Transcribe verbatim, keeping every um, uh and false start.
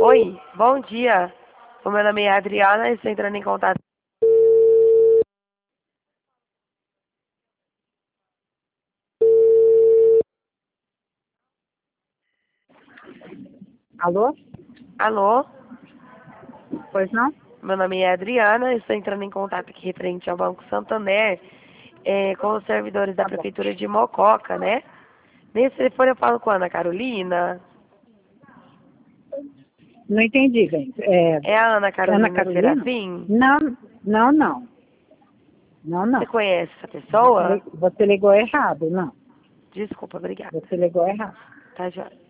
Oi, bom dia. O meu nome é Adriana e estou entrando em contato. Alô? Alô, Pois não? meu nome é Adriana, estou entrando em contato aqui referente ao Banco Santander, é, com os servidores da Tá bom. Prefeitura de Mococa, né? Nesse telefone eu falo com a Ana Carolina. Não entendi, bem. É, É a Ana Ana Carolina Carolina? Serafim? Não, não, não. Não, Você não. conhece essa Você, pessoa? li- você ligou errado, não. Desculpa, obrigada. Você ligou errado. Tá, joia.